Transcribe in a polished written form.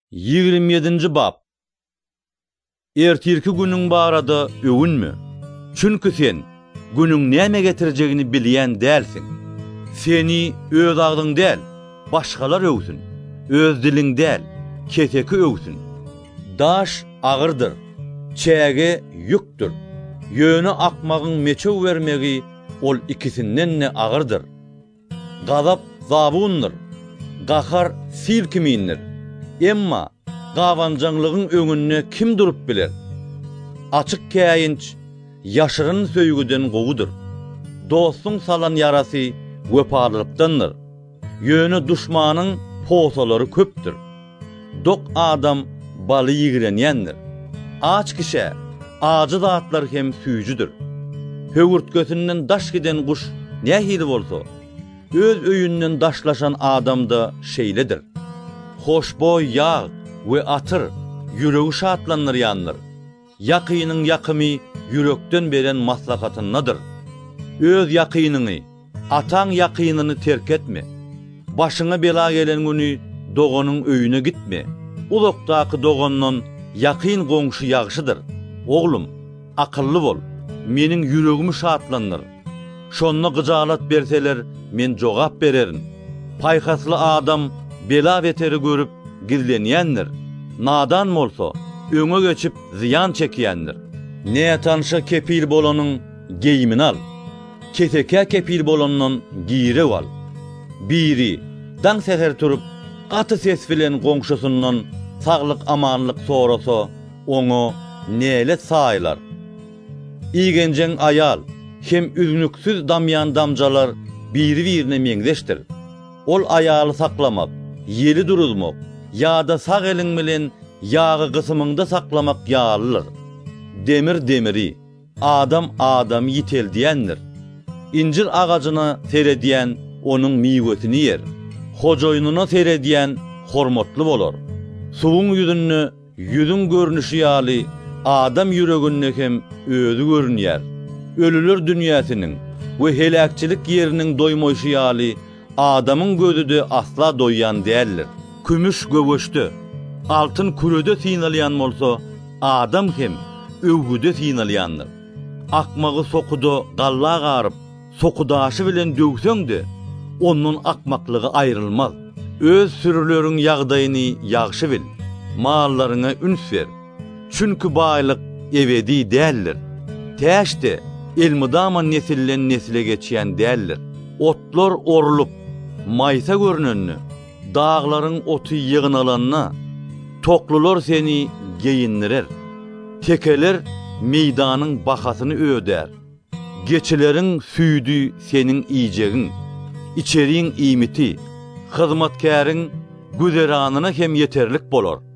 27. bab. Ertirki günüň barada öwünmü? Çünkü sen günüň näme getirjegini bilýän dälsiň. Seni öz agdyň däl, başgalar öwsün. Öz diliň däl, keteki öwsün. Daş agyrdyr, çäge ýükdür. Ýöne akmagyň meçew bermegi ol ikisinden agyrdyr. Gazap zabundyr, gahar silkimindir. Emma gawanjaňlygyň öňünde kim durup biler? Açyk käýinç ýaşyryn söýgüden gowydyr. Dostuň salan ýarasy wepalyklykdandyr. Ýöne duşmanyň posalary köpdür. Dok adam baly ýigrenýändir. Aç kişe, acı zatlar hem süýjüdür. Höwürtgesinden daş giden guş nähili bolsa, öz öýünden daşlaşan adamda şeýledir. Hoşboy yağ ve atır ýüregi şatlanýandyr. Yakynyň yakymy ýürekden beren maslahatyndadyr. Öz yakynyny, ataň yakynyny terk etme. Başyňa bela gelen güni doganyň öýüne gitme. Ulakdaky dogandan yakyn goňşy ýagşydyr. Oglum, akylly bol. Meniň ýüregimi şatlandyr. Şonda gyjalat berseler, men jogap bererin. Paýhasly adam bela beteri görüp gizlenýändir. Nadan bolsa öňe geçip ziyan çekýändir. Ne tanşa kepil bolanyň geyimini al. Keteke kepil bolandan giyire al. Biri daň seher turup gaty ses bilen goňşusyndan saglyk amanlyk sorasa oňa näle saýlar. Igenjeň ayal hem üzünüksiz damyan damjalar biri-birine meňzeşdir. Ol ayaly saklamak, yeli duruzmak, ýa-da sag eliň bilen ýagy gysymynda saklamak ýalylyr. Demir demiri, adam adam ýiteldiýändir. İncir agajyna seredýän onuň miwetini yer. Hojoýunyna seredýän hormatly bolar. Suwuň ýüzünde ýüzüň görnüşi ýaly adam ýüreginde hem özü görünýär. Ölüler dünýäsiniň we helakçylyk ýeriniň doýmaýşy ýaly adamın gözüde asla doýýan däldir. Kümüş göwüşde, altyn kürede synalýan bolsa, adam hem öwgüde synalýandyr. Akmagy sokuda galla garyp, sokudaşy bilen döwseňde, onuň akmaklygy aýrylmaz. Öz sürüleriň ýagdaýyny ýagşy bil, mallaryňa üns ber. Çünkü baýlyk ebedi däldir. Täşde elmydama nesillen nesile geçýän däldir. Otlar orulup, maysa görünenni, dağlaryň oty ýygynalanna, toklular seni geyindirer. Tekeler meýdanyň bahasyny öder. Geçileriň süýdi seniň iýjegiň, içeriň iýmiti, hyzmatkäriň güzeranyna hem yeterlik bolar.